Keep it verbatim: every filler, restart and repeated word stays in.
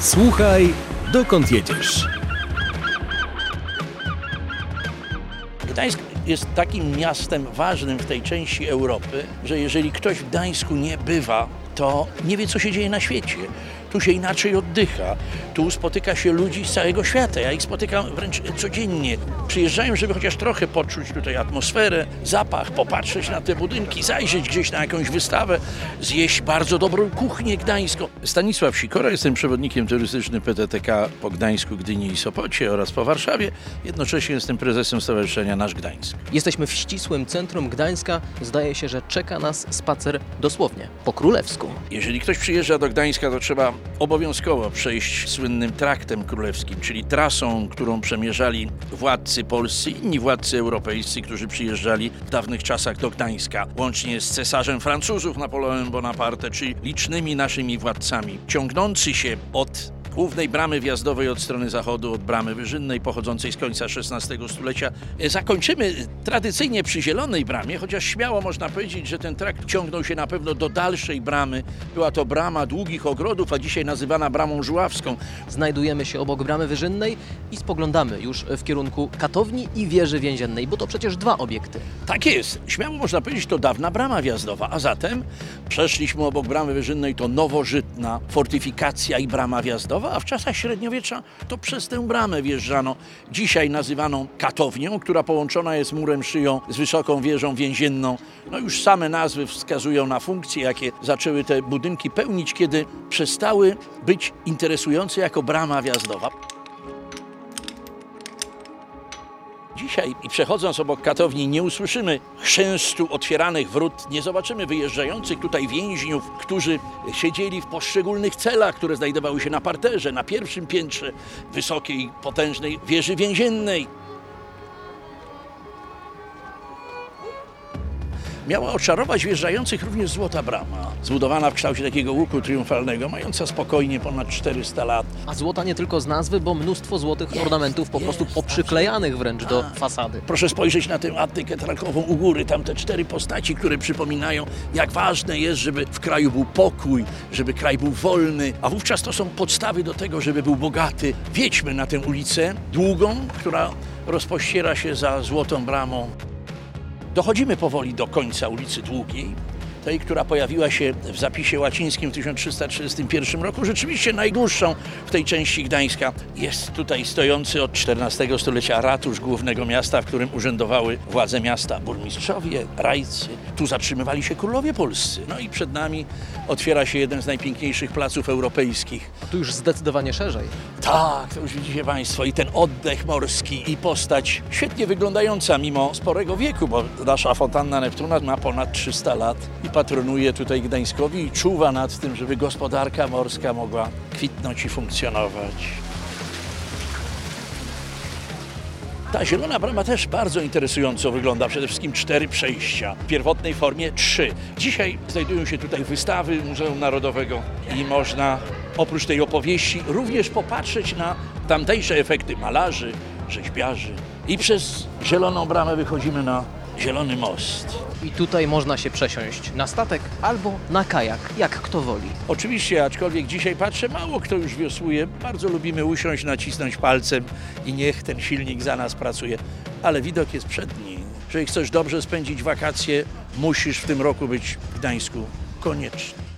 Słuchaj, dokąd jedziesz? Gdańsk jest takim miastem ważnym w tej części Europy, że jeżeli ktoś w Gdańsku nie bywa, to nie wie, co się dzieje na świecie. Tu się inaczej oddycha, tu spotyka się ludzi z całego świata. Ja ich spotykam wręcz codziennie. Przyjeżdżają, żeby chociaż trochę poczuć tutaj atmosferę, zapach, popatrzeć na te budynki, zajrzeć gdzieś na jakąś wystawę, zjeść bardzo dobrą kuchnię gdańską. Stanisław Sikora, jestem przewodnikiem turystycznym P T T K po Gdańsku, Gdyni i Sopocie oraz po Warszawie. Jednocześnie jestem prezesem Stowarzyszenia Nasz Gdańsk. Jesteśmy w ścisłym centrum Gdańska. Zdaje się, że czeka nas spacer dosłownie po królewsku. Jeżeli ktoś przyjeżdża do Gdańska, to trzeba obowiązkowo przejść słynnym traktem królewskim, czyli trasą, którą przemierzali władcy polscy i inni władcy europejscy, którzy przyjeżdżali w dawnych czasach do Gdańska, łącznie z cesarzem Francuzów Napoleonem Bonaparte, czy licznymi naszymi władcami, ciągnący się od głównej bramy wjazdowej od strony zachodu, od bramy wyżynnej pochodzącej z końca szesnastego stulecia. Zakończymy tradycyjnie przy Zielonej Bramie, chociaż śmiało można powiedzieć, że ten trakt ciągnął się na pewno do dalszej bramy. Była to brama długich ogrodów, a dzisiaj nazywana bramą żuławską. Znajdujemy się obok bramy wyżynnej i spoglądamy już w kierunku katowni i wieży więziennej, bo to przecież dwa obiekty. Tak jest. Śmiało można powiedzieć, to dawna brama wjazdowa, a zatem przeszliśmy obok bramy wyżynnej, to nowożytna fortyfikacja i brama wjazdowa, a w czasach średniowiecza to przez tę bramę wjeżdżano, dzisiaj nazywaną katownią, która połączona jest murem szyją z wysoką wieżą więzienną. No już same nazwy wskazują na funkcje, jakie zaczęły te budynki pełnić, kiedy przestały być interesujące jako brama wjazdowa. Dzisiaj i przechodząc obok katowni nie usłyszymy chrzęstu otwieranych wrót, nie zobaczymy wyjeżdżających tutaj więźniów, którzy siedzieli w poszczególnych celach, które znajdowały się na parterze, na pierwszym piętrze wysokiej, potężnej wieży więziennej. Miała oczarować wjeżdżających również Złota Brama, zbudowana w kształcie takiego łuku triumfalnego, mająca spokojnie ponad czterysta lat. A złota nie tylko z nazwy, bo mnóstwo złotych Jest, ornamentów po prostu jest, poprzyklejanych wręcz do fasady. Proszę spojrzeć na tę Attykę trakową u góry, tam te cztery postaci, które przypominają, jak ważne jest, żeby w kraju był pokój, żeby kraj był wolny, a wówczas to są podstawy do tego, żeby był bogaty. Wjedźmy na tę ulicę długą, która rozpościera się za Złotą Bramą. Dochodzimy powoli do końca ulicy Długiej, tej, która pojawiła się w zapisie łacińskim w tysiąc trzysta trzydziestym pierwszym roku, rzeczywiście najdłuższą w tej części Gdańska. Jest tutaj stojący od czternastego stulecia ratusz głównego miasta, w którym urzędowały władze miasta, burmistrzowie, rajcy. Tu zatrzymywali się królowie polscy. No i przed nami otwiera się jeden z najpiękniejszych placów europejskich. Tu już zdecydowanie szerzej. Tak, to już widzicie Państwo, i ten oddech morski, i postać świetnie wyglądająca mimo sporego wieku, bo nasza fontanna Neptuna ma ponad trzysta lat i patronuje tutaj Gdańskowi i czuwa nad tym, żeby gospodarka morska mogła kwitnąć i funkcjonować. Ta Zielona Brama też bardzo interesująco wygląda. Przede wszystkim cztery przejścia. W pierwotnej formie trzy. Dzisiaj znajdują się tutaj wystawy Muzeum Narodowego i można oprócz tej opowieści również popatrzeć na tamtejsze efekty malarzy, rzeźbiarzy. I przez Zieloną Bramę wychodzimy na Zielony Most. I tutaj można się przesiąść na statek albo na kajak, jak kto woli. Oczywiście, aczkolwiek dzisiaj patrzę, mało kto już wiosłuje. Bardzo lubimy usiąść, nacisnąć palcem i niech ten silnik za nas pracuje. Ale widok jest przedni. Jeżeli chcesz dobrze spędzić wakacje, musisz w tym roku być w Gdańsku koniecznie.